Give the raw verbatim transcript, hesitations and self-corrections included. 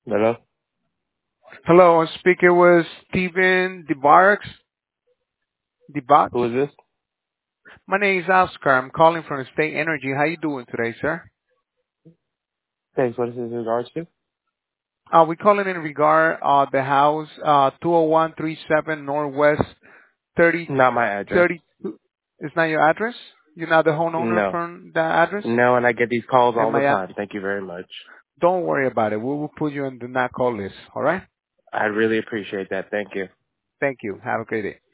Hello? Hello, I'm speaking with Steven DeBarks. DeBox. Who is this? My name is Oscar. I'm calling from State Energy. How you doing today, sir? Thanks. What is this in regards to? Uh, we calling in regard uh the house uh two oh one three seven Northwest thirty Not my address. thirty. Is not your address? You're not the homeowner No. from that address? No, and I get these calls all Am the I? At, time. Thank you very much. don't worry about it. We will put you on the not call list. All right? I really appreciate that. Thank you. Thank you. Have a great day.